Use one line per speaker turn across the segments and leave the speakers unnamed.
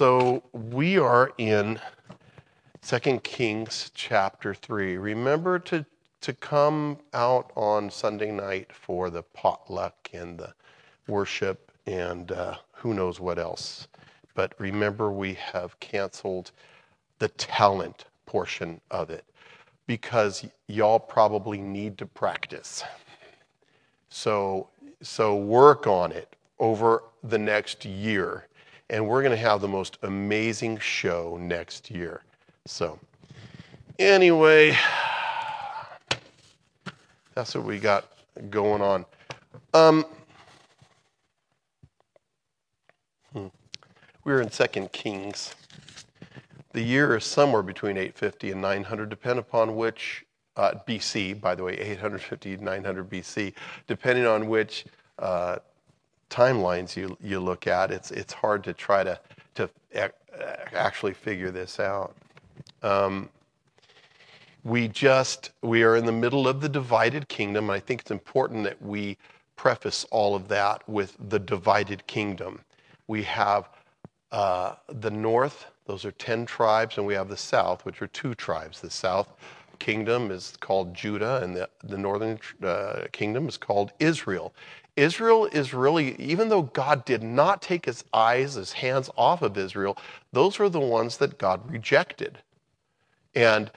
So we are in 2 Kings chapter 3. Remember to come out on Sunday night for the potluck and the worship and who knows what else. But remember, we have canceled the talent portion of it because y'all probably need to practice. So work on it over the next year. And we're going to have the most amazing show next year. So anyway, that's what we got going on. We're in 2 Kings. The year is somewhere between 850 and 900, depending upon which, BC, by the way, 850, 900 BC, depending on which timelines you look at. It's hard to try to actually figure this out. We are in the middle of the divided kingdom. I think it's important that we preface all of that with the divided kingdom. We have the north, those are 10 tribes, and we have the south, which are 2 tribes. The south kingdom is called Judah, and the northern kingdom is called Israel. Israel is really, even though God did not take his hands off of Israel, those were the ones that God rejected. And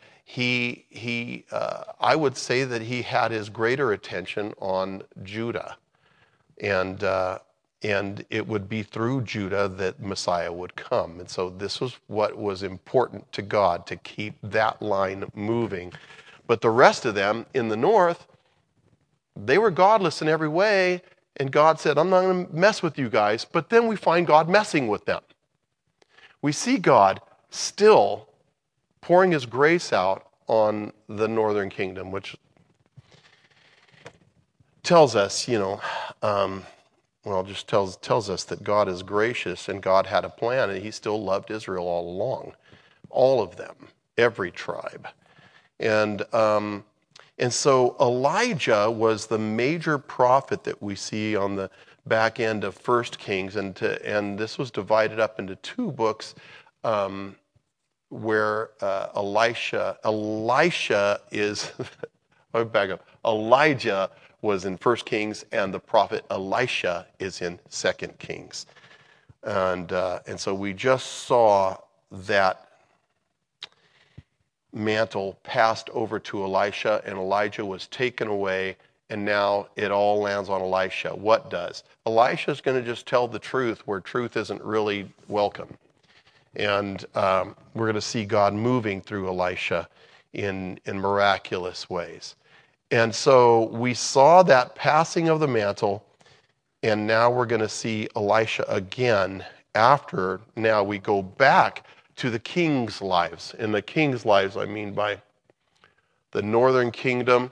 I would say that he had his greater attention on Judah. And it would be through Judah that Messiah would come. And so this was what was important to God, to keep that line moving. But the rest of them in the north, they were godless in every way, and God said, I'm not going to mess with you guys. But then we find God messing with them. We see God still pouring his grace out on the northern kingdom, which tells us, just tells us that God is gracious and God had a plan, and he still loved Israel all along. All of them, every tribe. And so Elijah was the major prophet that we see on the back end of 1 Kings, and this was divided up into 2 books where Elijah was in 1 Kings, and the prophet Elisha is in 2 Kings. And so we just saw that mantle passed over to Elisha, and Elijah was taken away, and now it all lands on Elisha. What does? Elisha's going to just tell the truth where truth isn't really welcome. And we're going to see God moving through Elisha in miraculous ways. And so we saw that passing of the mantle, and now we're going to see Elisha again after. Now we go back to the king's lives. In the king's lives, I mean by the northern kingdom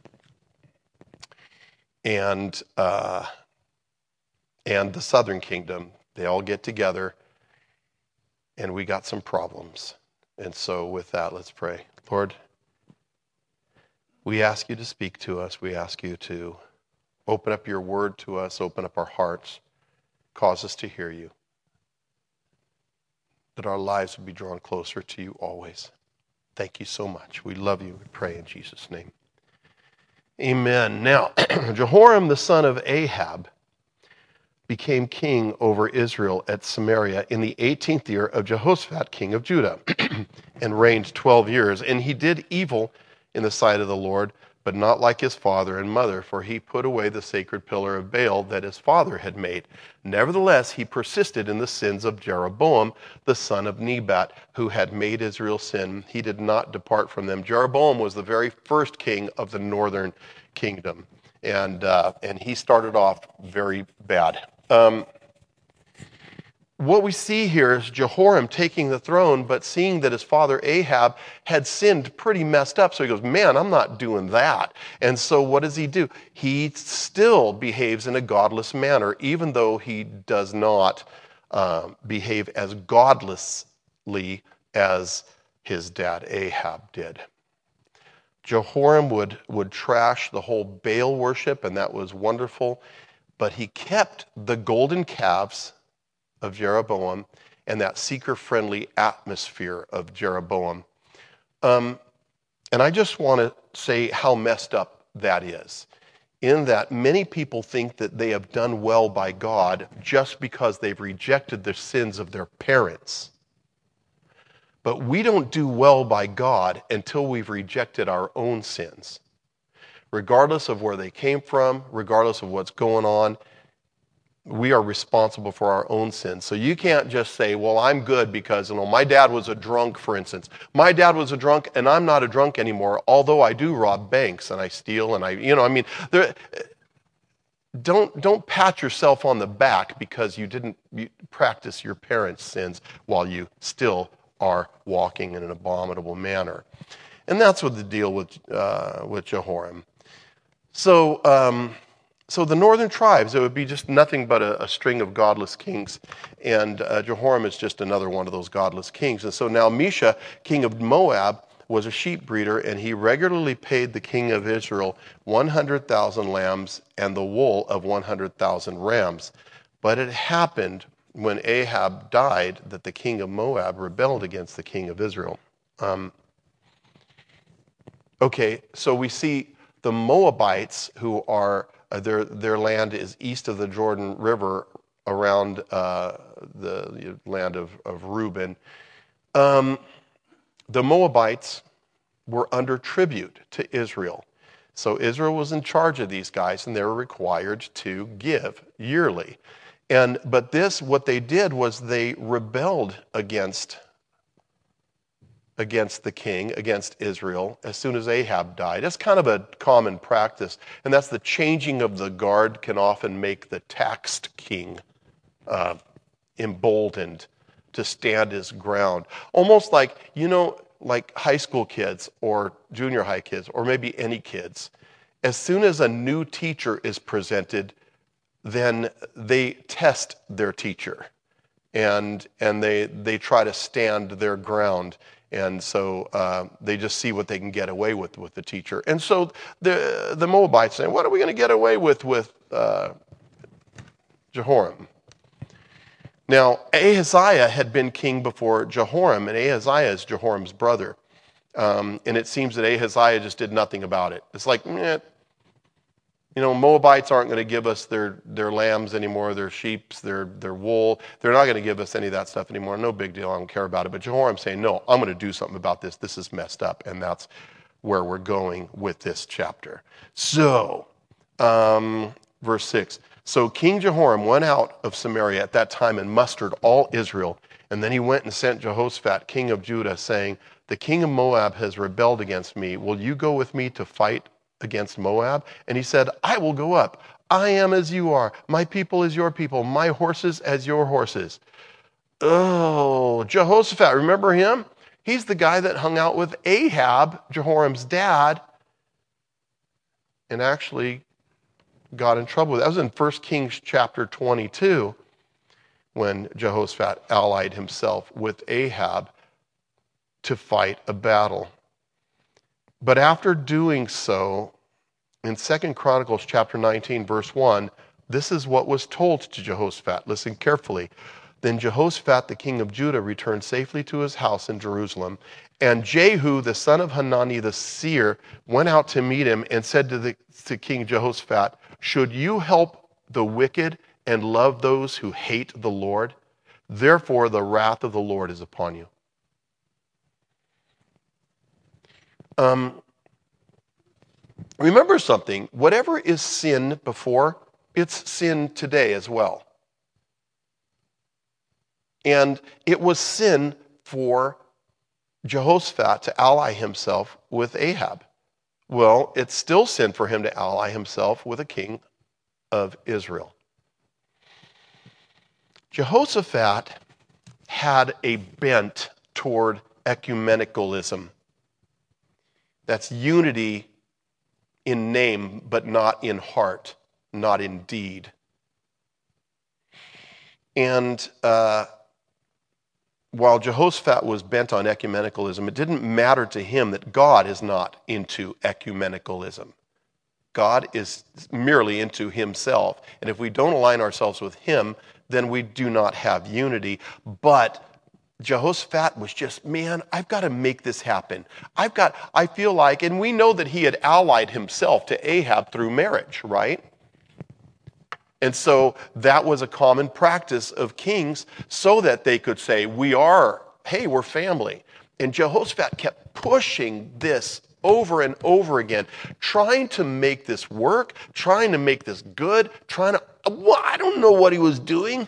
and the southern kingdom. They all get together, and we got some problems. And so with that, let's pray. Lord, we ask you to speak to us. We ask you to open up your word to us, open up our hearts, cause us to hear you, that our lives would be drawn closer to you always. Thank you so much. We love you. We pray in Jesus' name. Amen. Now, Jehoram, the son of Ahab, became king over Israel at Samaria in the 18th year of Jehoshaphat, king of Judah, and reigned 12 years. And he did evil in the sight of the Lord, but not like his father and mother, for he put away the sacred pillar of Baal that his father had made. Nevertheless, he persisted in the sins of Jeroboam, the son of Nebat, who had made Israel sin. He did not depart from them. Jeroboam was the very first king of the northern kingdom, and he started off very bad. What we see here is Jehoram taking the throne, but seeing that his father Ahab had sinned pretty messed up. So he goes, man, I'm not doing that. And so what does he do? He still behaves in a godless manner, even though he does not behave as godlessly as his dad Ahab did. Jehoram would trash the whole Baal worship, and that was wonderful. But he kept the golden calves of Jeroboam, and that seeker-friendly atmosphere of Jeroboam. And I just want to say how messed up that is, in that many people think that they have done well by God just because they've rejected the sins of their parents. But we don't do well by God until we've rejected our own sins. Regardless of where they came from, regardless of what's going on, we are responsible for our own sins. So you can't just say, well, I'm good because, my dad was a drunk, for instance. My dad was a drunk and I'm not a drunk anymore, although I do rob banks and I steal and don't pat yourself on the back because you practice your parents' sins while you still are walking in an abominable manner. And that's what the deal with Jehoram. So the northern tribes, it would be just nothing but a string of godless kings. And Jehoram is just another one of those godless kings. And so now Mesha, king of Moab, was a sheep breeder, and he regularly paid the king of Israel 100,000 lambs and the wool of 100,000 rams. But it happened when Ahab died that the king of Moab rebelled against the king of Israel. Okay, so we see the Moabites, who are, their land is east of the Jordan River around the land of Reuben. The Moabites were under tribute to Israel. So Israel was in charge of these guys, and they were required to give yearly. But what they did was they rebelled against the king, against Israel, as soon as Ahab died. That's kind of a common practice, and that's the changing of the guard can often make the taxed king emboldened to stand his ground. Almost like high school kids or junior high kids, or maybe any kids. As soon as a new teacher is presented, then they test their teacher, and they try to stand their ground. And so they just see what they can get away with the teacher. And so the Moabites say, what are we going to get away with Jehoram? Now, Ahaziah had been king before Jehoram, and Ahaziah is Jehoram's brother. And it seems that Ahaziah just did nothing about it. It's like, Moabites aren't going to give us their lambs anymore, their sheep, their wool. They're not going to give us any of that stuff anymore. No big deal. I don't care about it. But Jehoram's saying, no, I'm going to do something about this. This is messed up. And that's where we're going with this chapter. So, verse 6. So King Jehoram went out of Samaria at that time and mustered all Israel. And then he went and sent Jehoshaphat, king of Judah, saying, the king of Moab has rebelled against me. Will you go with me to fight against Moab? And he said, I will go up. I am as you are. My people as your people. My horses as your horses. Oh, Jehoshaphat, remember him? He's the guy that hung out with Ahab, Jehoram's dad, and actually got in trouble. That was in 1 Kings chapter 22, when Jehoshaphat allied himself with Ahab to fight a battle. But after doing so, in 2 Chronicles chapter 19, verse 1, this is what was told to Jehoshaphat. Listen carefully. Then Jehoshaphat, the king of Judah, returned safely to his house in Jerusalem. And Jehu, the son of Hanani the seer, went out to meet him and said to King Jehoshaphat, should you help the wicked and love those who hate the Lord? Therefore, the wrath of the Lord is upon you. Remember something. Whatever is sin before, it's sin today as well. And it was sin for Jehoshaphat to ally himself with Ahab. Well, it's still sin for him to ally himself with a king of Israel. Jehoshaphat had a bent toward ecumenicalism. That's unity in name, but not in heart, not in deed. And while Jehoshaphat was bent on ecumenicalism, it didn't matter to him that God is not into ecumenicalism. God is merely into himself. And if we don't align ourselves with him, then we do not have unity. But Jehoshaphat was just, man, I've got to make this happen. I feel like, and we know that he had allied himself to Ahab through marriage, right? And so that was a common practice of kings so that they could say, we're family. And Jehoshaphat kept pushing this over and over again, trying to make this work, trying to make this good, I don't know what he was doing.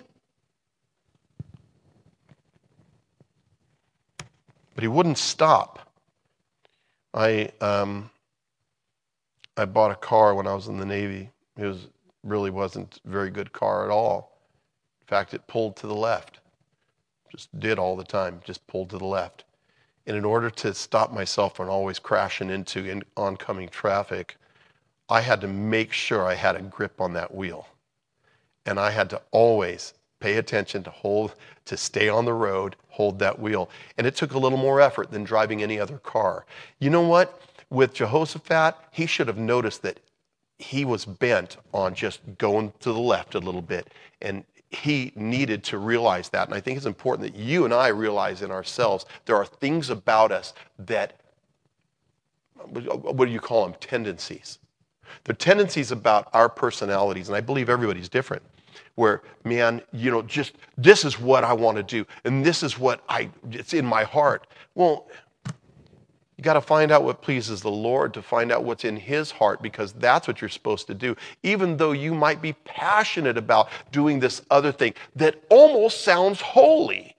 But he wouldn't stop. I bought a car when I was in the Navy. It really wasn't a very good car at all. In fact, it pulled to the left. Just did all the time, just pulled to the left. And in order to stop myself from always crashing into oncoming traffic, I had to make sure I had a grip on that wheel. And I had to always pay attention to stay on the road, hold that wheel. And it took a little more effort than driving any other car. You know what? With Jehoshaphat, he should have noticed that he was bent on just going to the left a little bit. And he needed to realize that. And I think it's important that you and I realize in ourselves there are things about us that, what do you call them? Tendencies. They're tendencies about our personalities. And I believe everybody's different. Where, man, just this is what I want to do. And this is it's in my heart. Well, you got to find out what pleases the Lord to find out what's in his heart, because that's what you're supposed to do. Even though you might be passionate about doing this other thing that almost sounds holy.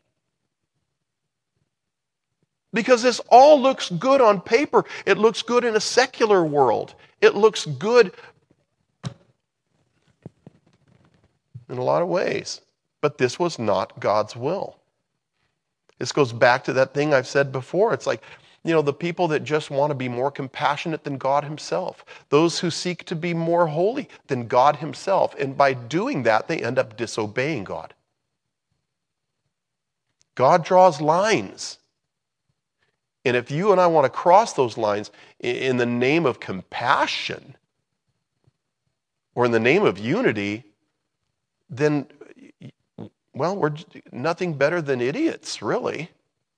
Because this all looks good on paper. It looks good in a secular world. It looks good in a lot of ways. But this was not God's will. This goes back to that thing I've said before. It's like, the people that just want to be more compassionate than God himself. Those who seek to be more holy than God himself. And by doing that, they end up disobeying God. God draws lines. And if you and I want to cross those lines in the name of compassion or in the name of unity, then, we're nothing better than idiots, really.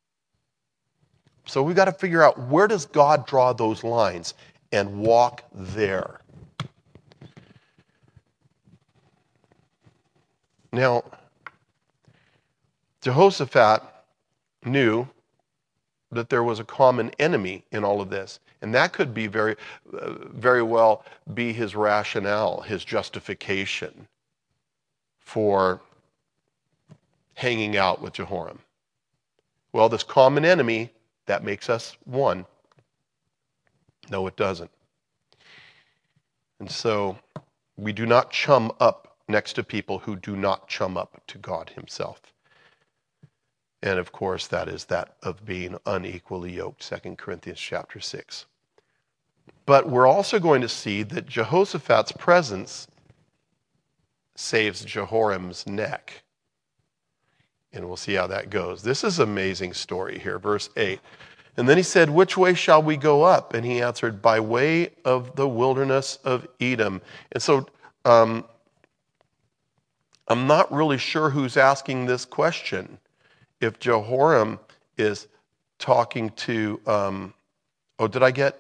So we've got to figure out, where does God draw those lines and walk there. Now, Jehoshaphat knew that there was a common enemy in all of this. And that could be very well be his rationale, his justification for hanging out with Jehoram. Well, this common enemy, that makes us one. No, it doesn't. And so we do not chum up next to people who do not chum up to God himself. And of course, that is that of being unequally yoked, 2 Corinthians chapter 6. But we're also going to see that Jehoshaphat's presence saves Jehoram's neck. And we'll see how that goes. This is an amazing story here, verse 8. And then he said, which way shall we go up? And he answered, by way of the wilderness of Edom. And so I'm not really sure who's asking this question. If Jehoram is talking to, did I get?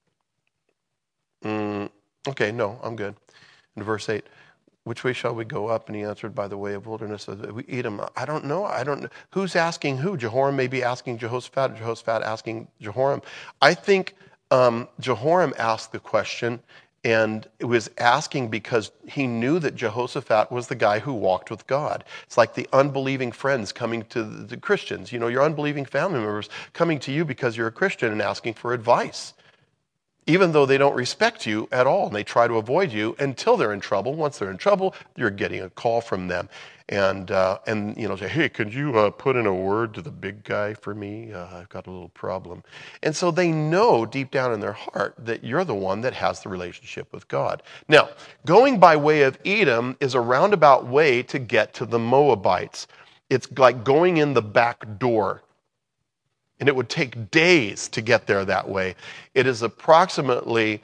Okay, no, I'm good. In verse 8, which way shall we go up? And he answered, by the way of wilderness of Edom. I don't know. Who's asking who? Jehoram may be asking Jehoshaphat, Jehoshaphat asking Jehoram. I think Jehoram asked the question, and it was asking because he knew that Jehoshaphat was the guy who walked with God. It's like the unbelieving friends coming to the Christians. Your unbelieving family members coming to you because you're a Christian and asking for advice. Even though they don't respect you at all, and they try to avoid you until they're in trouble. Once they're in trouble, you're getting a call from them, and say, hey, could you put in a word to the big guy for me? I've got a little problem. And so they know deep down in their heart that you're the one that has the relationship with God. Now, going by way of Edom is a roundabout way to get to the Moabites. It's like going in the back door. And it would take days to get there that way. It is approximately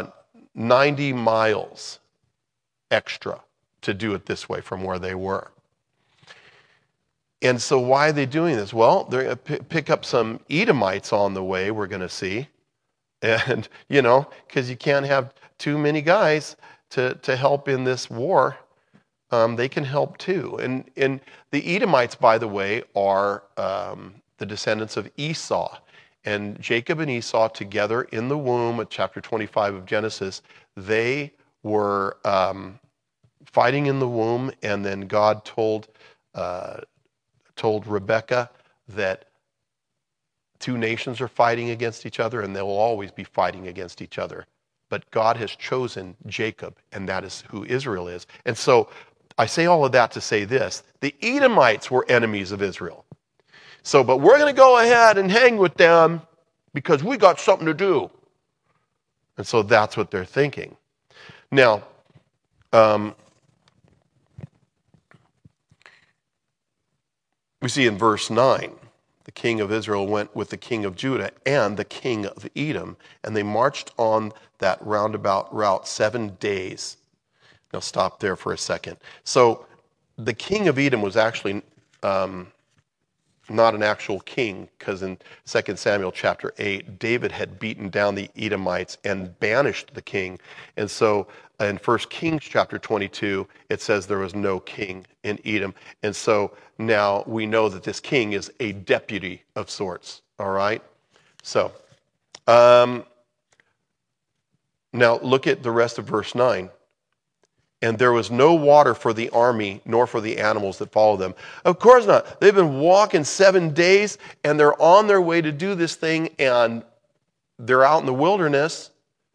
90 miles extra to do it this way from where they were. And so why are they doing this? Well, they're going to pick up some Edomites on the way, we're going to see. And, because you can't have too many guys to help in this war. They can help too. And the Edomites, by the way, are the descendants of Esau. And Jacob and Esau together in the womb at chapter 25 of Genesis, they were fighting in the womb, and then God told Rebekah that two nations are fighting against each other, and they will always be fighting against each other. But God has chosen Jacob, and that is who Israel is. And so I say all of that to say this. The Edomites were enemies of Israel. So, but we're going to go ahead and hang with them because we got something to do. And so that's what they're thinking. Now, we see in verse 9, the king of Israel went with the king of Judah and the king of Edom, and they marched on that roundabout route 7 days. Now stop there for a second. So the king of Edom was actually not an actual king, because in 2 Samuel chapter 8, David had beaten down the Edomites and banished the king. And so in 1 Kings chapter 22, it says there was no king in Edom. And so now we know that this king is a deputy of sorts, all right? So now look at the rest of verse 9. And there was no water for the army, nor for the animals that followed them. Of course not. They've been walking 7 days, and they're on their way to do this thing, and they're out in the wilderness,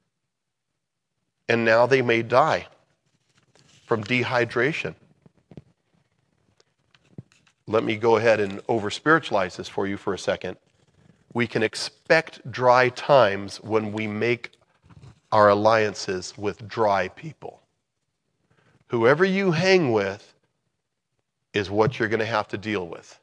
and now they may die from dehydration. Let me go ahead and over-spiritualize this for you for a second. We can expect dry times when we make our alliances with dry people. Whoever you hang with is what you're going to have to deal with.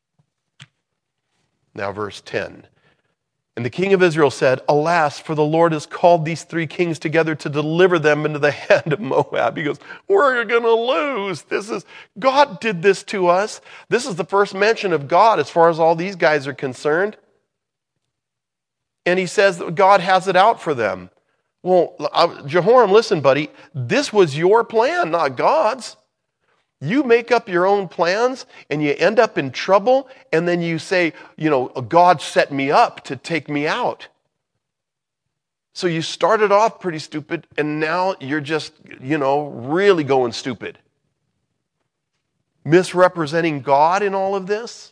Now, verse 10. And the king of Israel said, Alas, for the Lord has called these 3 kings together to deliver them into the hand of Moab. He goes, we're going to lose. God did this to us. This is the first mention of God as far as all these guys are concerned. And he says that God has it out for them. Well, Jehoram, listen, buddy, this was your plan, not God's. You make up your own plans and you end up in trouble, and then you say, God set me up to take me out. So you started off pretty stupid, and now you're just, really going stupid. Misrepresenting God in all of this.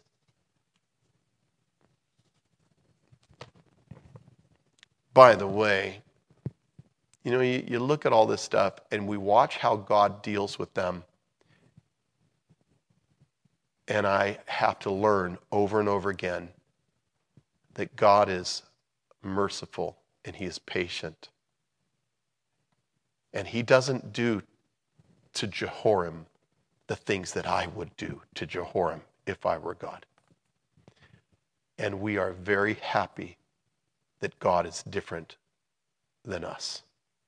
By the way, you look at all this stuff and we watch how God deals with them. And I have to learn over and over again that God is merciful and he is patient. And he doesn't do to Jehoram the things that I would do to Jehoram if I were God. And we are very happy that God is different than us.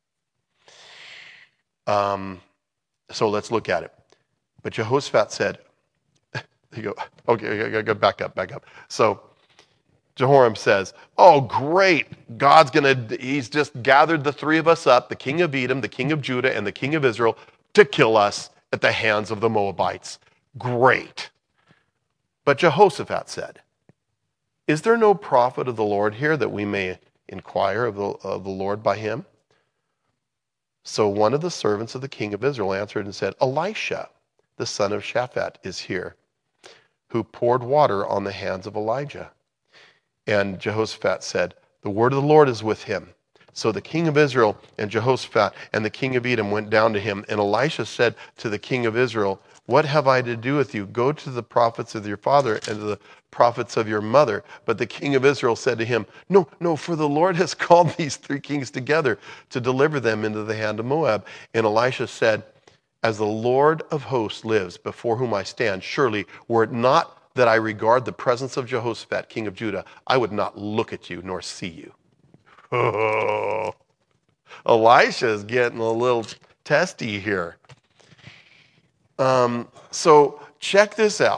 So let's look at it. But Jehoshaphat said, okay, I gotta back up. So Jehoram says, oh great, he's just gathered the 3 of us up, the king of Edom, the king of Judah, and the king of Israel, to kill us at the hands of the Moabites. Great. But Jehoshaphat said, is there no prophet of the Lord here that we may inquire of the Lord by him? So one of the servants of the king of Israel answered and said, Elisha, the son of Shaphat, is here, who poured water on the hands of Elijah. And Jehoshaphat said, the word of the Lord is with him. So the king of Israel and Jehoshaphat and the king of Edom went down to him. And Elisha said to the king of Israel, what have I to do with you? Go to the prophets of your father and to the prophets of your mother. But the king of Israel said to him, no, for the Lord has called these 3 kings together to deliver them into the hand of Moab. And Elisha said, as the Lord of hosts lives, before whom I stand, surely were it not that I regard the presence of Jehoshaphat, king of Judah, I would not look at you nor see you. Oh, Elisha is getting a little testy here. So check this out.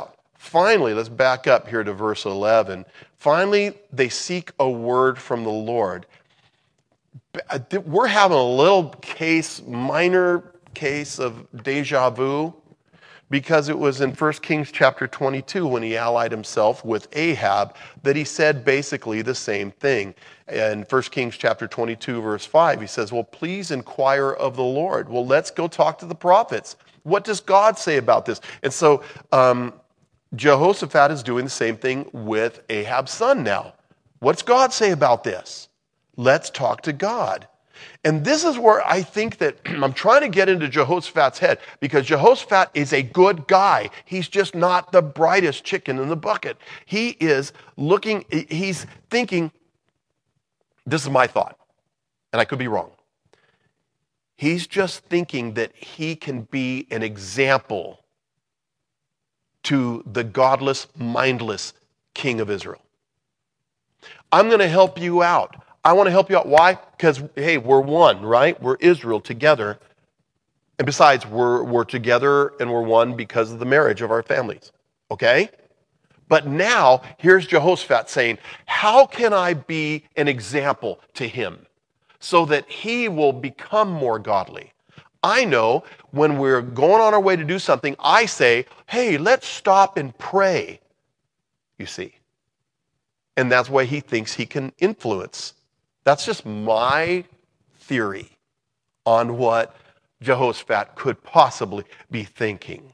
Finally, let's back up here to verse 11. Finally, they seek a word from the Lord. We're having a little minor case of deja vu, because it was in 1 Kings chapter 22 when he allied himself with Ahab that he said basically the same thing. In 1 Kings chapter 22 verse 5, he says, well, please inquire of the Lord. Well, let's go talk to the prophets. What does God say about this? And so Jehoshaphat is doing the same thing with Ahab's son now. What's God say about this? Let's talk to God. And this is where I think that I'm trying to get into Jehoshaphat's head, because Jehoshaphat is a good guy. He's just not the brightest chicken in the bucket. He's thinking, this is my thought, and I could be wrong. He's just thinking that he can be an example to the godless, mindless king of Israel. I'm going to help you out. I want to help you out. Why? Because, hey, we're one, right? We're Israel together. And besides, we're together and we're one because of the marriage of our families. Okay? But now, here's Jehoshaphat saying, how can I be an example to him so that he will become more godly? I know when we're going on our way to do something, I say, hey, let's stop and pray, you see. And that's why he thinks he can influence. That's just my theory on what Jehoshaphat could possibly be thinking.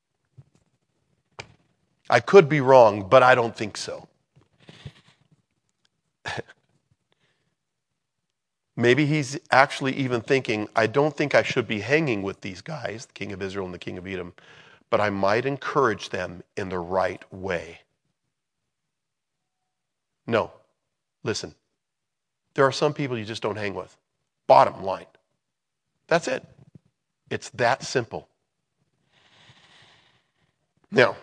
I could be wrong, but I don't think so. Maybe he's actually even thinking, I don't think I should be hanging with these guys, the king of Israel and the king of Edom, but I might encourage them in the right way. No, listen. There are some people you just don't hang with. Bottom line. That's it. It's that simple. Now,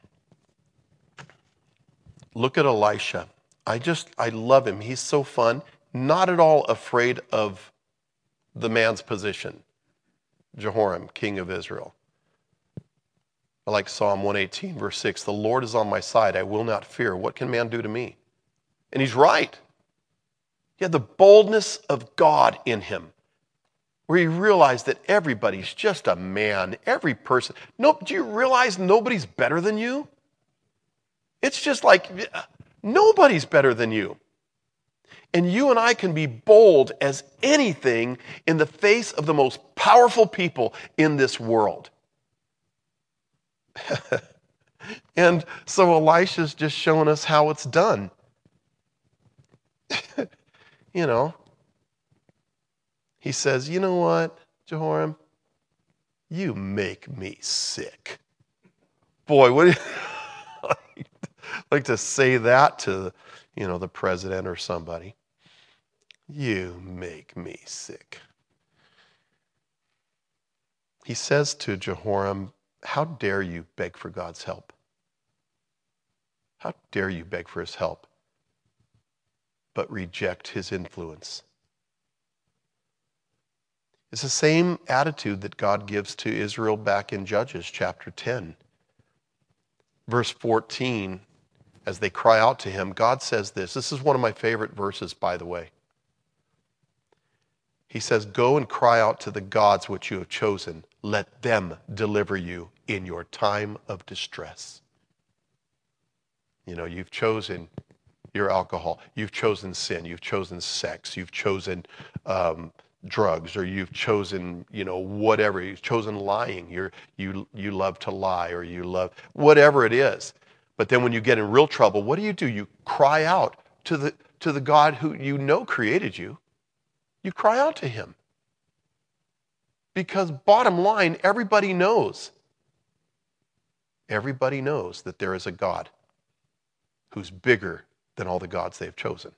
look at Elisha. I love him. He's so fun. Not at all afraid of the man's position. Jehoram, king of Israel. I like Psalm 118, verse 6. The Lord is on my side. I will not fear. What can man do to me? And he's right. He had the boldness of God in him, where he realized that everybody's just a man. Every person. No, do you realize nobody's better than you? It's just like nobody's better than you. And you and I can be bold as anything in the face of the most powerful people in this world. And so Elisha's just showing us how it's done. You know, he says, you know what, Jehoram? You make me sick. Boy, would you like to say that to, the president or somebody? You make me sick. He says to Jehoram, how dare you beg for God's help? How dare you beg for his help, but reject his influence? It's the same attitude that God gives to Israel back in Judges chapter 10. Verse 14, as they cry out to him, God says this. This is one of my favorite verses, by the way. He says, go and cry out to the gods which you have chosen. Let them deliver you in your time of distress. You've chosen your alcohol. You've chosen sin. You've chosen sex. You've chosen drugs, or you've chosen, whatever. You've chosen lying. You love to lie, or you love whatever it is. But then when you get in real trouble, what do? You cry out to the God who created you. You cry out to him. Because bottom line, everybody knows. Everybody knows that there is a God who's bigger than all the gods they've chosen.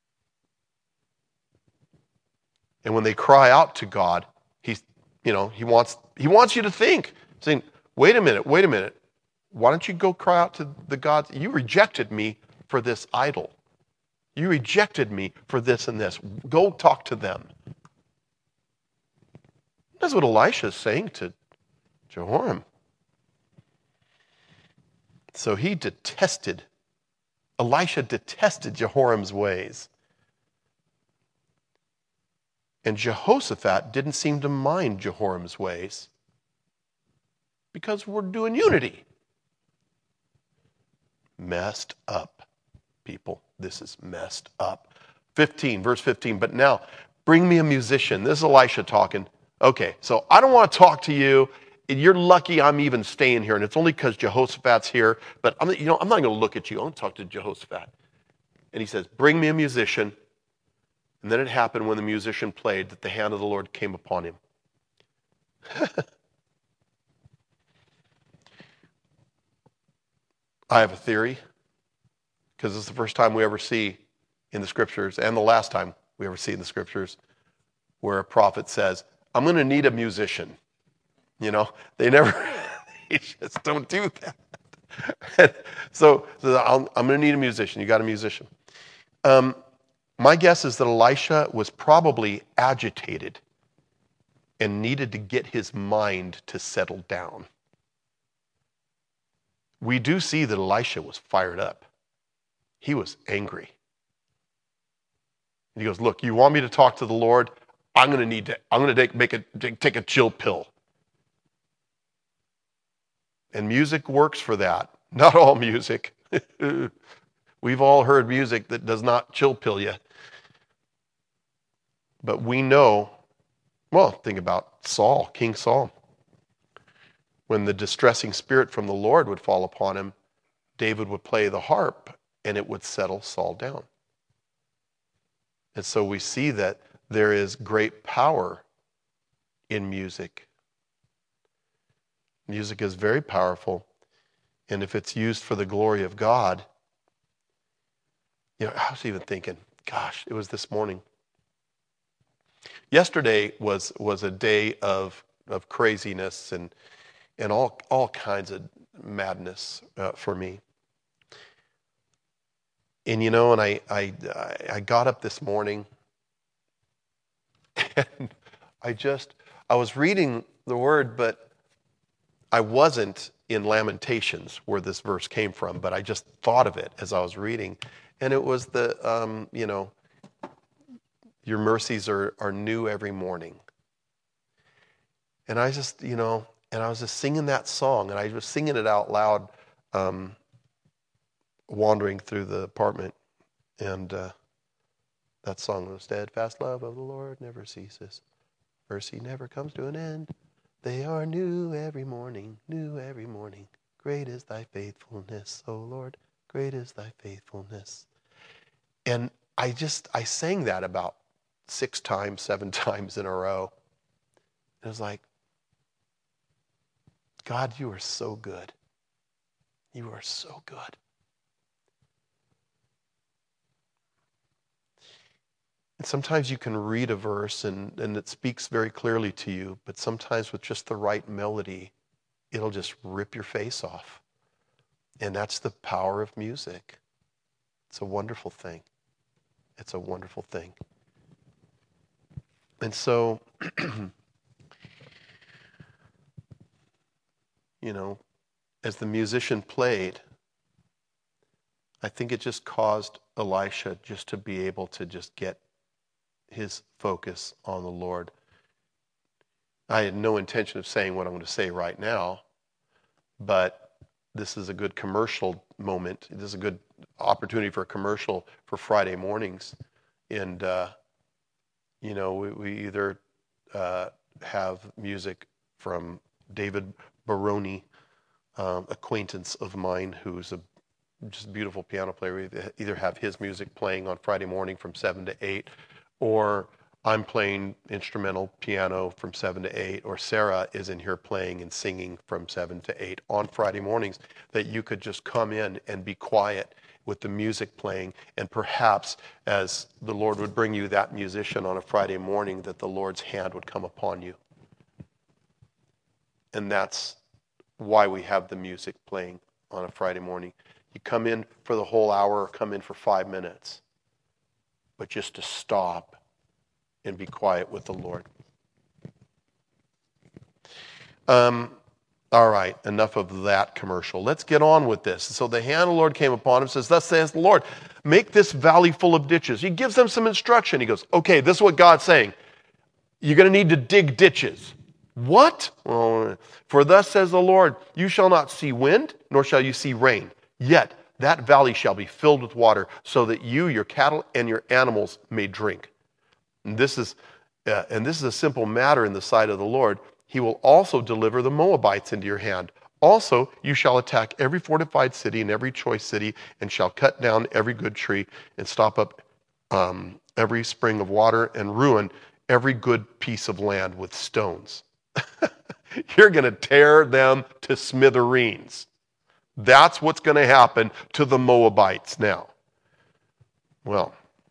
And when they cry out to God, he wants you to think, saying, wait a minute. Why don't you go cry out to the gods? You rejected me for this idol. You rejected me for this and this. Go talk to them. That's what Elisha is saying to Jehoram. So Elisha detested Jehoram's ways. And Jehoshaphat didn't seem to mind Jehoram's ways because we're doing unity. Messed up, people. This is messed up. 15, verse 15. But now, bring me a musician. This is Elisha talking. Okay, so I don't want to talk to you. You're lucky I'm even staying here, and it's only because Jehoshaphat's here. But I'm not going to look at you. I'm going to talk to Jehoshaphat. And he says, bring me a musician. And then it happened when the musician played that the hand of the Lord came upon him. I have a theory, because it's the first time we ever see in the scriptures, and the last time we ever see in the scriptures, where a prophet says, I'm going to need a musician. They never, they just don't do that. so I'm going to need a musician. You got a musician. My guess is that Elisha was probably agitated and needed to get his mind to settle down. We do see that Elisha was fired up. He was angry. And he goes, look, you want me to talk to the Lord? I'm going to take a chill pill. And music works for that. Not all music. We've all heard music that does not chill pill you. But we know, think about Saul, King Saul. When the distressing spirit from the Lord would fall upon him, David would play the harp and it would settle Saul down. And so we see that there is great power in music. Music is very powerful. And if it's used for the glory of God, I was even thinking, gosh, it was this morning. Yesterday was a day of craziness and all kinds of madness for me. And and I got up this morning and I was reading the word, but I wasn't in Lamentations where this verse came from, but I just thought of it as I was reading. And it was your mercies are new every morning. And I just, and I was just singing that song, and I was singing it out loud, wandering through the apartment. And that song, the steadfast love of the Lord never ceases. Mercy never comes to an end. They are new every morning, new every morning. Great is thy faithfulness, O Lord, great is thy faithfulness. And I sang that about 6 times, 7 times in a row. It was like, God, you are so good. You are so good. And sometimes you can read a verse and it speaks very clearly to you, but sometimes with just the right melody, it'll just rip your face off. And that's the power of music. It's a wonderful thing. It's a wonderful thing. And so, as the musician played, I think it just caused Elisha just to be able to just get his focus on the Lord. I had no intention of saying what I'm going to say right now, but this is a good commercial moment. This is a good opportunity for a commercial for Friday mornings. And, we either have music from David Baroni, acquaintance of mine who's a just beautiful piano player. We either have his music playing on Friday morning from 7 to 8, or I'm playing instrumental piano from 7 to 8, or Sarah is in here playing and singing from 7 to 8 on Friday mornings, that you could just come in and be quiet with the music playing, and perhaps as the Lord would bring you that musician on a Friday morning, that the Lord's hand would come upon you. And that's why we have the music playing on a Friday morning. You come in for the whole hour or come in for 5 minutes, but just to stop and be quiet with the Lord. All right, enough of that commercial. Let's get on with this. So the hand of the Lord came upon him, says, thus says the Lord, make this valley full of ditches. He gives them some instruction. He goes, okay, this is what God's saying. You're going to need to dig ditches. What? Well, for thus says the Lord, you shall not see wind, nor shall you see rain. Yet that valley shall be filled with water, so that you, your cattle, and your animals may drink. And this is a simple matter in the sight of the Lord. He will also deliver the Moabites into your hand. Also, you shall attack every fortified city and every choice city, and shall cut down every good tree, and stop up every spring of water, and ruin every good piece of land with stones. You're going to tear them to smithereens. That's what's going to happen to the Moabites now. Well,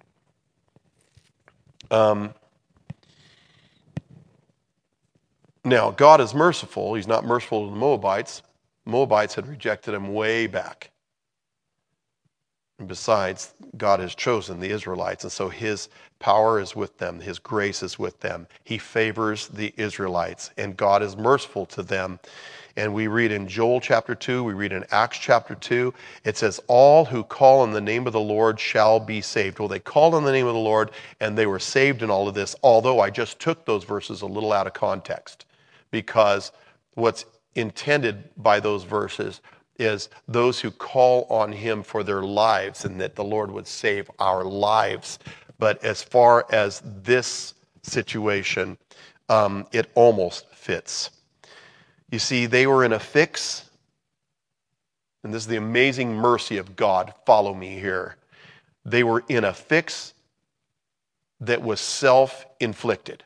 now, God is merciful. He's not merciful to the Moabites. Moabites had rejected him way back. And besides, God has chosen the Israelites, and so his power is with them. His grace is with them. He favors the Israelites, and God is merciful to them. And we read in Joel chapter 2, we read in Acts chapter 2, it says, all who call on the name of the Lord shall be saved. Well, they called on the name of the Lord, and they were saved in all of this, although I just took those verses a little out of context, because what's intended by those verses is those who call on him for their lives, and that the Lord would save our lives. But as far as this situation, it almost fits. You see, they were in a fix, and this is the amazing mercy of God. Follow me here. They were in a fix that was self-inflicted.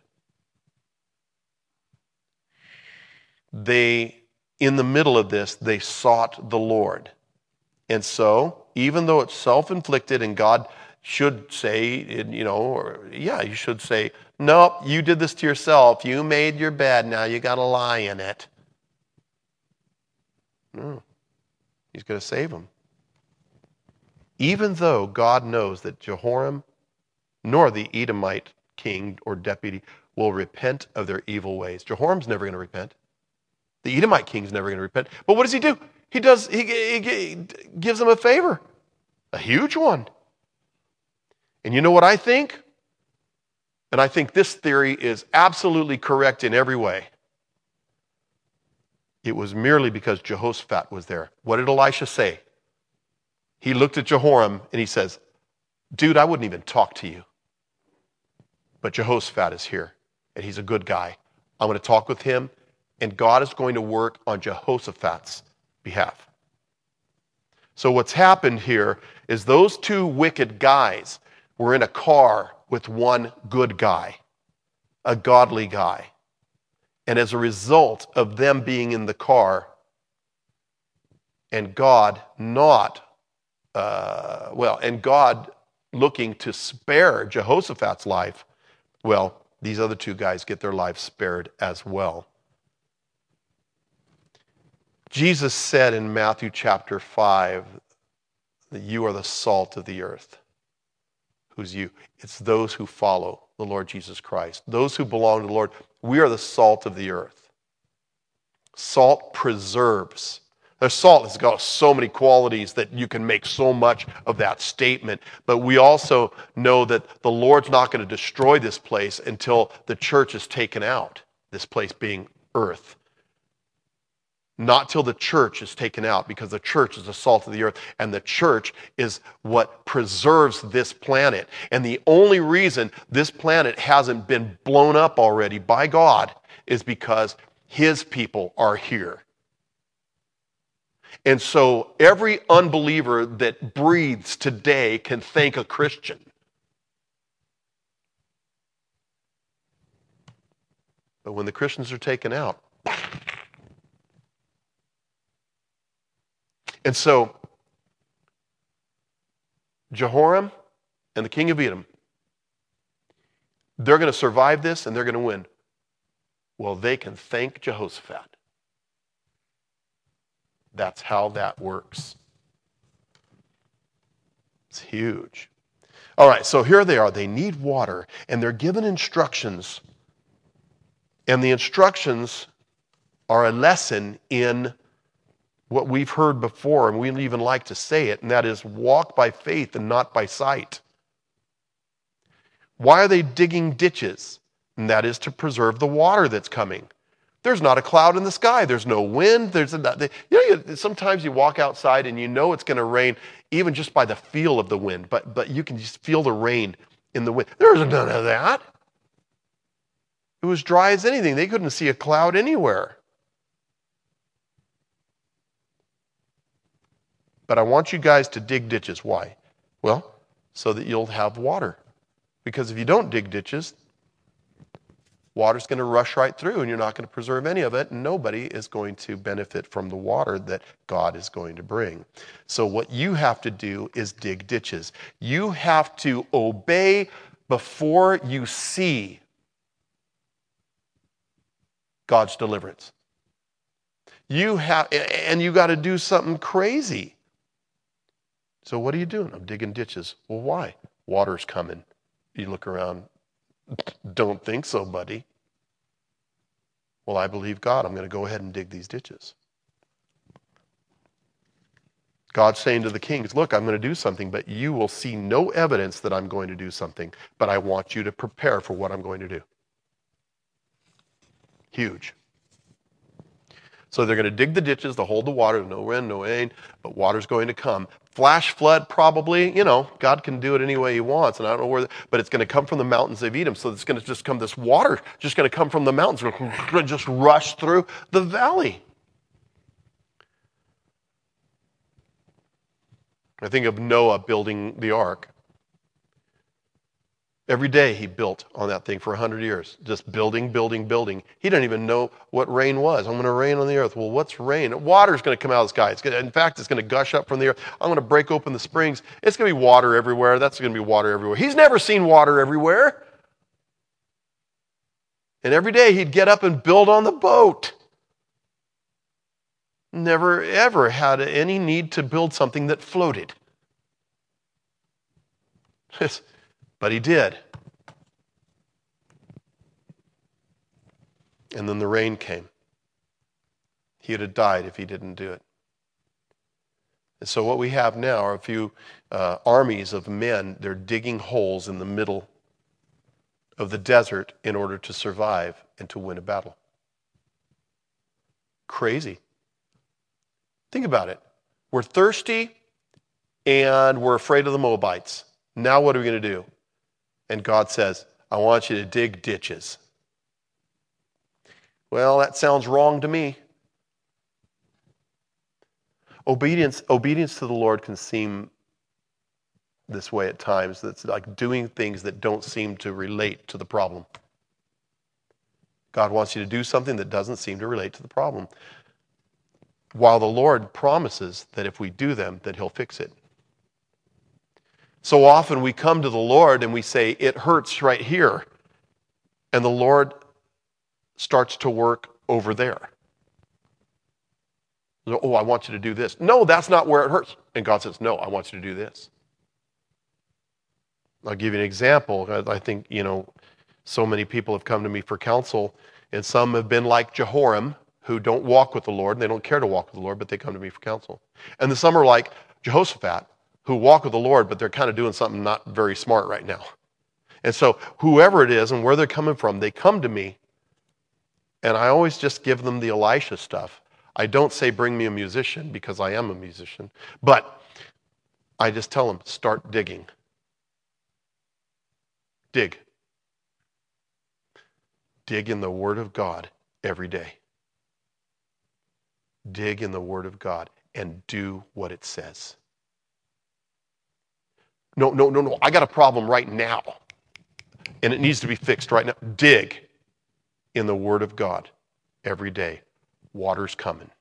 In the middle of this, they sought the Lord. And so, even though it's self-inflicted, and God should say, you should say, nope, you did this to yourself. You made your bed, now you got to lie in it. No, he's going to save them. Even though God knows that Jehoram nor the Edomite king or deputy will repent of their evil ways. Jehoram's never going to repent. The Edomite king's never going to repent. But what does he do? He gives them a favor, a huge one. And you know what I think? And I think this theory is absolutely correct in every way. It was merely because Jehoshaphat was there. What did Elisha say? He looked at Jehoram and he says, dude, I wouldn't even talk to you. But Jehoshaphat is here, and he's a good guy. I'm going to talk with him, and God is going to work on Jehoshaphat's behalf. So what's happened here is those two wicked guys were in a car with one good guy, a godly guy. And as a result of them being in the car and God God looking to spare Jehoshaphat's life, well, these other two guys get their lives spared as well. Jesus said in Matthew chapter 5 that you are the salt of the earth. Who's you? It's those who follow the Lord Jesus Christ. Those who belong to the Lord. We are the salt of the earth. Salt preserves. Salt has got so many qualities that you can make so much of that statement. But we also know that the Lord's not going to destroy this place until the church is taken out. This place being earth. Not till the church is taken out, because the church is the salt of the earth, and the church is what preserves this planet. And the only reason this planet hasn't been blown up already by God is because his people are here. And so every unbeliever that breathes today can thank a Christian. But when the Christians are taken out, and so, Jehoram and the king of Edom, they're going to survive this and they're going to win. Well, they can thank Jehoshaphat. That's how that works. It's huge. All right, so here they are. They need water, and they're given instructions. And the instructions are a lesson in what we've heard before, and we even like to say it, and that is walk by faith and not by sight. Why are they digging ditches? And that is to preserve the water that's coming. There's not a cloud in the sky. There's no wind. Sometimes you walk outside and you know it's going to rain even just by the feel of the wind, but you can just feel the rain in the wind. There's none of that. It was dry as anything. They couldn't see a cloud anywhere. But I want you guys to dig ditches. Why? Well, so that you'll have water. Because if you don't dig ditches, water's going to rush right through and you're not going to preserve any of it, and nobody is going to benefit from the water that God is going to bring. So what you have to do is dig ditches. You have to obey before you see God's deliverance. You got to do something crazy. So what are you doing? I'm digging ditches. Well, why? Water's coming. You look around. Don't think so, buddy. Well, I believe God. I'm going to go ahead and dig these ditches. God's saying to the kings, look, I'm going to do something, but you will see no evidence that I'm going to do something, but I want you to prepare for what I'm going to do. Huge. So they're going to dig the ditches to hold the water. No wind, no rain, but water's going to come. Flash flood, probably. God can do it any way he wants, and I don't know where, but it's going to come from the mountains of Edom. So it's going to just come, this water just going to come from the mountains, going to just rush through the valley. I think of Noah building the ark. Every day he built on that thing for 100 years, just building, building, building. He didn't even know what rain was. I'm going to rain on the earth. Well, what's rain? Water's going to come out of the sky. In fact, it's going to gush up from the earth. I'm going to break open the springs. It's going to be water everywhere. That's going to be water everywhere. He's never seen water everywhere. And every day he'd get up and build on the boat. Never, ever had any need to build something that floated. But he did. And then the rain came. He would have died if he didn't do it. And so what we have now are a few armies of men. They're digging holes in the middle of the desert in order to survive and to win a battle. Crazy. Think about it. We're thirsty and we're afraid of the Moabites. Now what are we going to do? And God says, I want you to dig ditches. Well, that sounds wrong to me. Obedience to the Lord can seem this way at times. That's like doing things that don't seem to relate to the problem. God wants you to do something that doesn't seem to relate to the problem. While the Lord promises that if we do them, that he'll fix it. So often we come to the Lord and we say, it hurts right here. And the Lord starts to work over there. Oh, I want you to do this. No, that's not where it hurts. And God says, no, I want you to do this. I'll give you an example. I think, so many people have come to me for counsel, and some have been like Jehoram, who don't walk with the Lord, and they don't care to walk with the Lord, but they come to me for counsel. And some are like Jehoshaphat, who walk with the Lord, but they're kind of doing something not very smart right now. And so whoever it is and where they're coming from, they come to me, and I always just give them the Elisha stuff. I don't say, bring me a musician, because I am a musician, but I just tell them, start digging. Dig. Dig in the Word of God every day. Dig in the Word of God and do what it says. No. I got a problem right now, and it needs to be fixed right now. Dig in the Word of God every day. Water's coming.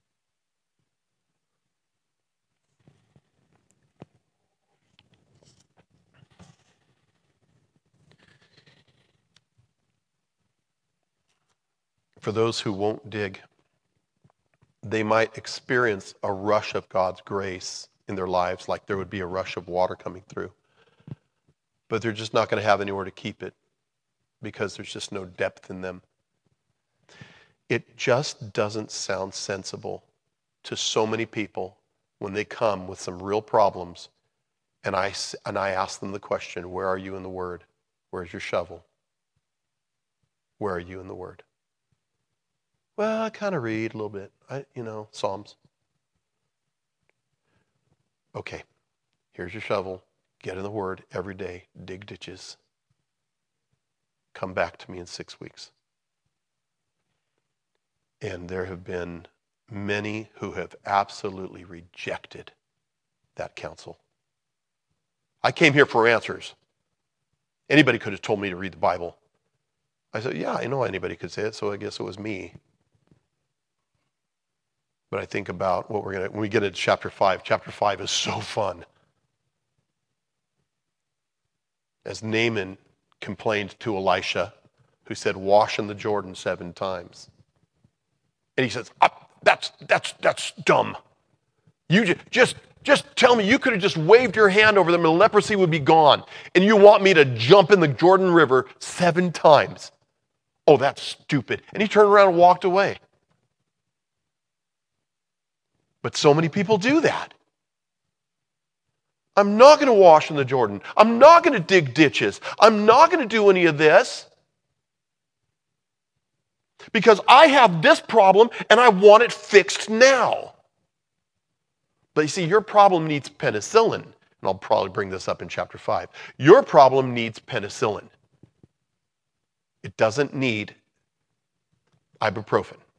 For those who won't dig, they might experience a rush of God's grace in their lives, like there would be a rush of water coming through. But they're just not going to have anywhere to keep it because there's just no depth in them. It just doesn't sound sensible to so many people when they come with some real problems, and I ask them the question, where are you in the Word? Where's your shovel? Where are you in the Word? Well, I kind of read a little bit. Psalms. Okay, here's your shovel. Get in the Word every day. Dig ditches. Come back to me in 6 weeks. And there have been many who have absolutely rejected that counsel. I came here for answers. Anybody could have told me to read the Bible. I said, yeah, I know anybody could say it, so I guess it was me. But I think about when we get into chapter 5. Chapter 5 is so fun. As Naaman complained to Elisha, who said, wash in the Jordan 7 times. And he says, that's dumb. You just tell me, you could have just waved your hand over them and the leprosy would be gone. And you want me to jump in the Jordan River 7 times. Oh, that's stupid. And he turned around and walked away. But so many people do that. I'm not going to wash in the Jordan. I'm not going to dig ditches. I'm not going to do any of this. Because I have this problem and I want it fixed now. But you see, your problem needs penicillin. And I'll probably bring this up in chapter 5. Your problem needs penicillin. It doesn't need ibuprofen.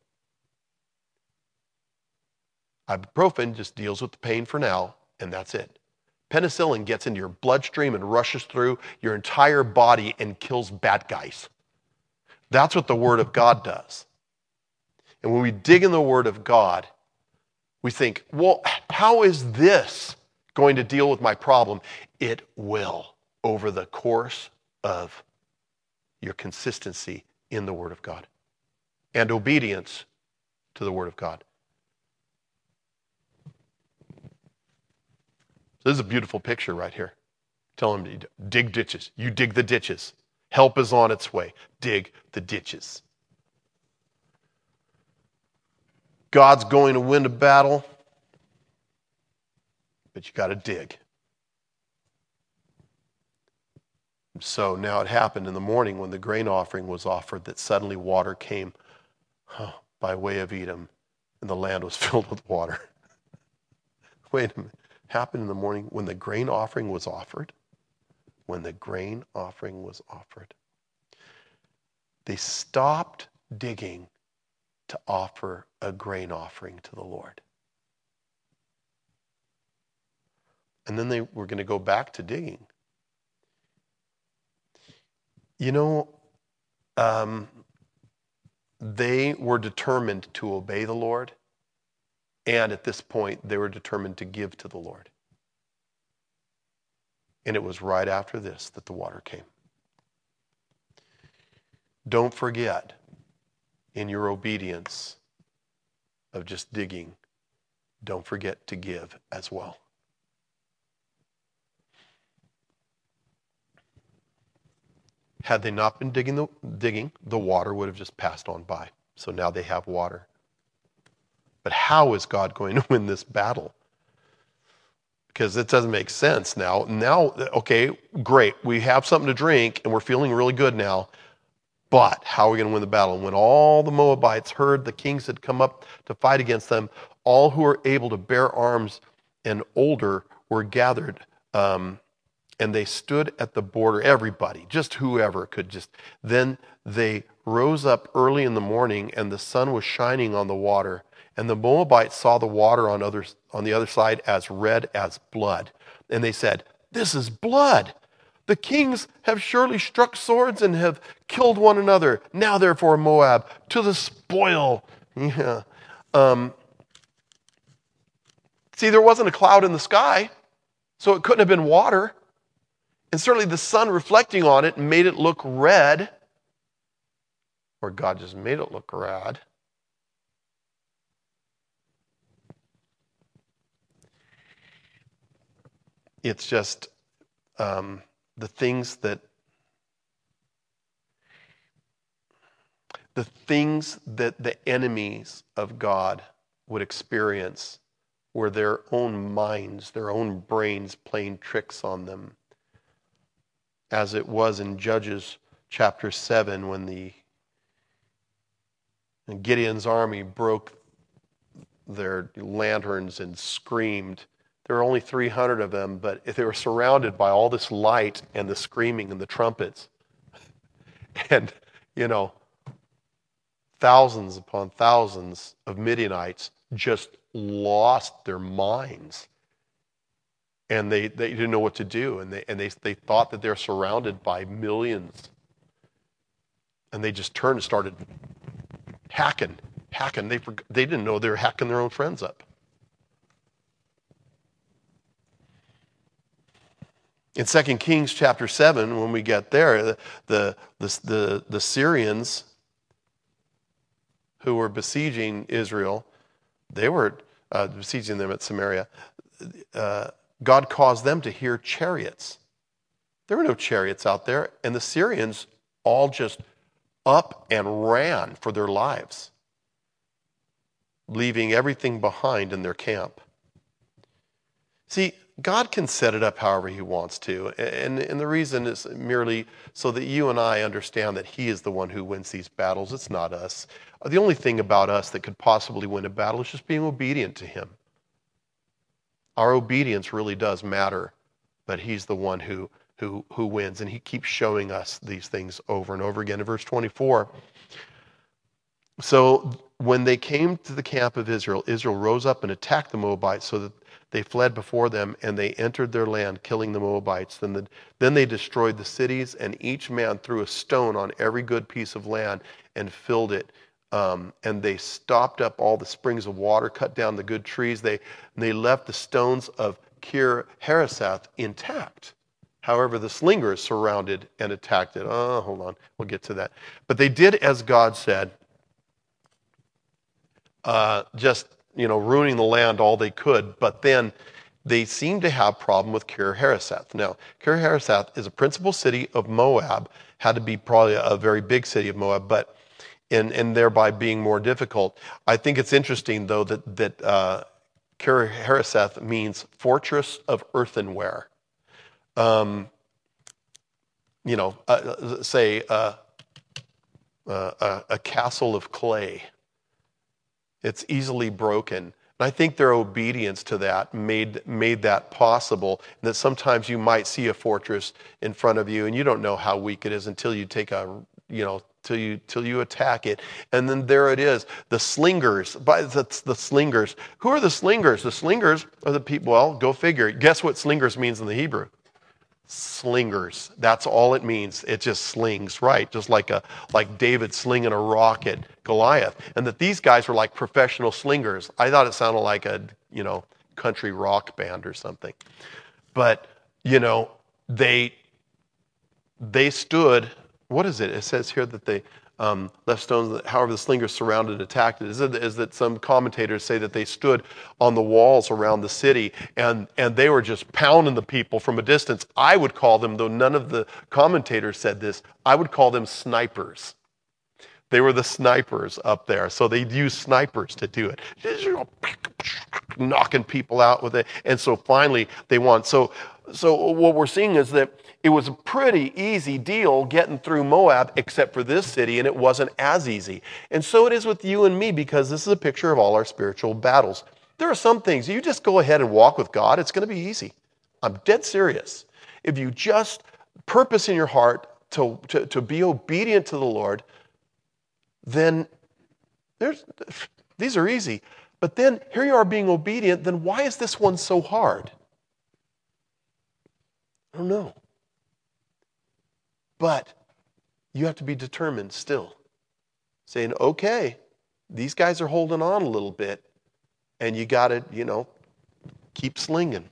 Ibuprofen just deals with the pain for now, and that's it. Penicillin gets into your bloodstream and rushes through your entire body and kills bad guys. That's what the Word of God does. And when we dig in the Word of God, we think, well, how is this going to deal with my problem? It will, over the course of your consistency in the Word of God and obedience to the Word of God. So this is a beautiful picture right here. Tell him to dig ditches. You dig the ditches. Help is on its way. Dig the ditches. God's going to win a battle, but you got to dig. So now it happened in the morning when the grain offering was offered that suddenly water came by way of Edom, and the land was filled with water. Wait a minute. Happened in the morning when the grain offering was offered? When the grain offering was offered. They stopped digging to offer a grain offering to the Lord. And then they were going to go back to digging. They were determined to obey the Lord. And at this point, they were determined to give to the Lord. And it was right after this that the water came. Don't forget, in your obedience of just digging, don't forget to give as well. Had they not been digging, the water would have just passed on by. So now they have water. But how is God going to win this battle? Because it doesn't make sense now. Now, okay, great. We have something to drink and we're feeling really good now. But how are we going to win the battle? And when all the Moabites heard the kings had come up to fight against them, all who were able to bear arms and older were gathered. And they stood at the border, everybody, just whoever could just. Then they rose up early in the morning, and the sun was shining on the water. And the Moabites saw the water on the other side as red as blood. And they said, "This is blood. The kings have surely struck swords and have killed one another. Now, therefore, Moab, to the spoil." Yeah. See, there wasn't a cloud in the sky, so it couldn't have been water. And certainly the sun reflecting on it made it look red. Or God just made it look red. It's just the things that the things that the enemies of God would experience were their own minds, their own brains playing tricks on them. As it was in Judges chapter 7 when Gideon's army broke their lanterns and screamed. There were only 300 of them, but they were surrounded by all this light and the screaming and the trumpets. And, thousands upon thousands of Midianites just lost their minds. And they didn't know what to do. And they thought that they're surrounded by millions. And they just turned and started hacking. They didn't know they were hacking their own friends up. In 2 Kings chapter 7, when we get there, the Syrians who were besieging Israel, they were besieging them at Samaria. God caused them to hear chariots. There were no chariots out there, and the Syrians all just up and ran for their lives, leaving everything behind in their camp. See, God can set it up however he wants to, and the reason is merely so that you and I understand that he is the one who wins these battles. It's not us. The only thing about us that could possibly win a battle is just being obedient to him. Our obedience really does matter, but he's the one who wins, and he keeps showing us these things over and over again. In verse 24, so when they came to the camp of Israel, Israel rose up and attacked the Moabites so that they fled before them, and they entered their land, killing the Moabites. Then they destroyed the cities, and each man threw a stone on every good piece of land and filled it. And they stopped up all the springs of water, cut down the good trees. They left the stones of Kir-Hareseth intact. However, the slingers surrounded and attacked it. Oh, hold on. We'll get to that. But they did as God said, ruining the land all they could. But then they seemed to have a problem with Kir-Hareseth. Now, Kir-Hareseth is a principal city of Moab, had to be probably a very big city of Moab, but and thereby being more difficult. I think it's interesting, though, that Kir-Hareseth means fortress of earthenware. Say a castle of clay. It's easily broken. And I think their obedience to that made that possible. And that sometimes you might see a fortress in front of you, and you don't know how weak it is until you take till you attack it. And then there it is. The slingers. The slingers. Who are the slingers? The slingers are the people. Well, go figure. Guess what slingers means in the Hebrew? Slingers. That's all it means. It just slings, right? Just like David slinging a rock at Goliath. And that these guys were like professional slingers. I thought it sounded like a, country rock band or something. But, they stood, what is it? It says here that they left stones, however the slingers surrounded and attacked it. Is that some commentators say that they stood on the walls around the city and they were just pounding the people from a distance. I would call them, though none of the commentators said this, I would call them snipers. They were the snipers up there. So they'd use snipers to do it. Knocking people out with it. And so finally they won. So what we're seeing is that it was a pretty easy deal getting through Moab, except for this city, and it wasn't as easy. And so it is with you and me, because this is a picture of all our spiritual battles. There are some things, you just go ahead and walk with God, it's going to be easy. I'm dead serious. If you just purpose in your heart to be obedient to the Lord, then these are easy. But then here you are being obedient, then why is this one so hard? I don't know. But you have to be determined still. Saying, okay, these guys are holding on a little bit, and you got to, keep slinging.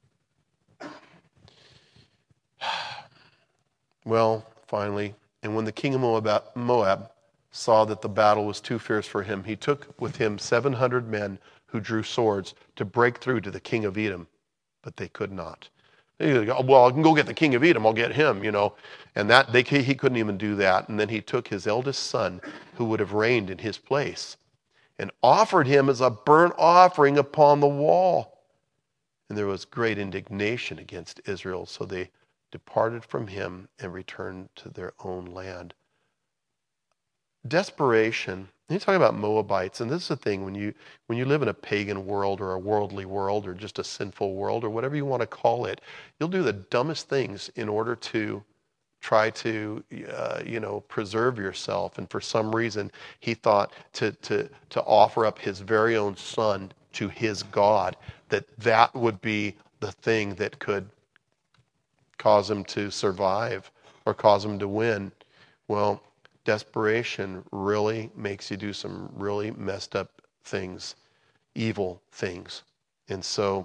Well, finally, and when the king of Moab saw that the battle was too fierce for him, he took with him 700 men who drew swords to break through to the king of Edom, but they could not. Well, I can go get the king of Edom. I'll get him, And he couldn't even do that. And then he took his eldest son, who would have reigned in his place, and offered him as a burnt offering upon the wall. And there was great indignation against Israel, so they departed from him and returned to their own land. Desperation. You're talking about Moabites, and this is the thing, when you live in a pagan world or a worldly world or just a sinful world or whatever you want to call it, you'll do the dumbest things in order to try to preserve yourself. And for some reason, he thought to offer up his very own son to his God, that would be the thing that could cause him to survive or cause him to win. Well, desperation really makes you do some really messed up things, evil things. And so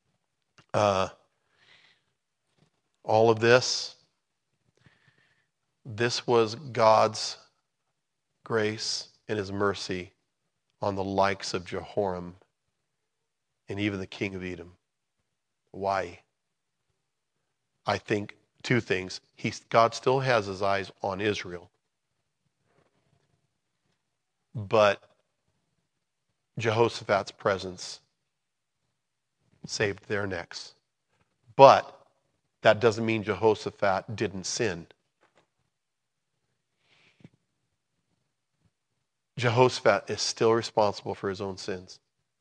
all of this was God's grace and his mercy on the likes of Jehoram and even the king of Edom. Why? I think two things. God still has his eyes on Israel, but Jehoshaphat's presence saved their necks. But that doesn't mean Jehoshaphat didn't sin. Jehoshaphat is still responsible for his own sins.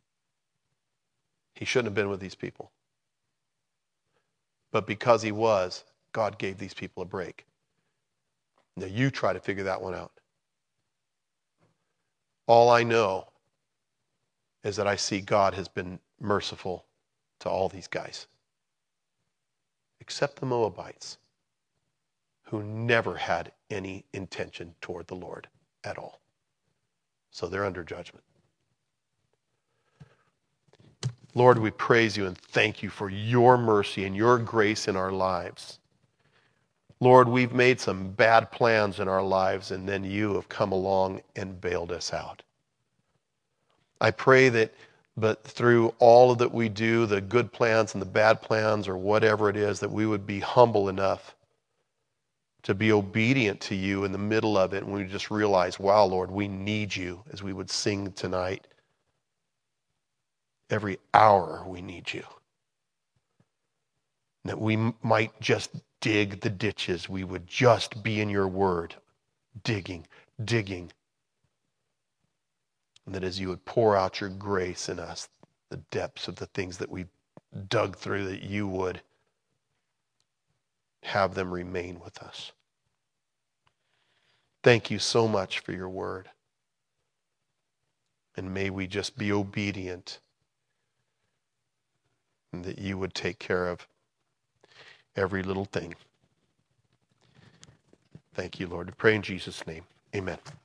He shouldn't have been with these people. But because he was, God gave these people a break. Now you try to figure that one out. All I know is that I see God has been merciful to all these guys, except the Moabites, who never had any intention toward the Lord at all. So they're under judgment. Lord, we praise you and thank you for your mercy and your grace in our lives. Lord, we've made some bad plans in our lives, and then you have come along and bailed us out. I pray that, but through all that we do, the good plans and the bad plans or whatever it is, that we would be humble enough to be obedient to you in the middle of it, and we just realize, wow, Lord, we need you, as we would sing tonight. Every hour we need you. That we might just dig the ditches. We would just be in your word, digging. And that as you would pour out your grace in us, the depths of the things that we dug through, that you would have them remain with us. Thank you so much for your word. And may we just be obedient, and that you would take care of every little thing. Thank you, Lord. I pray in Jesus' name. Amen.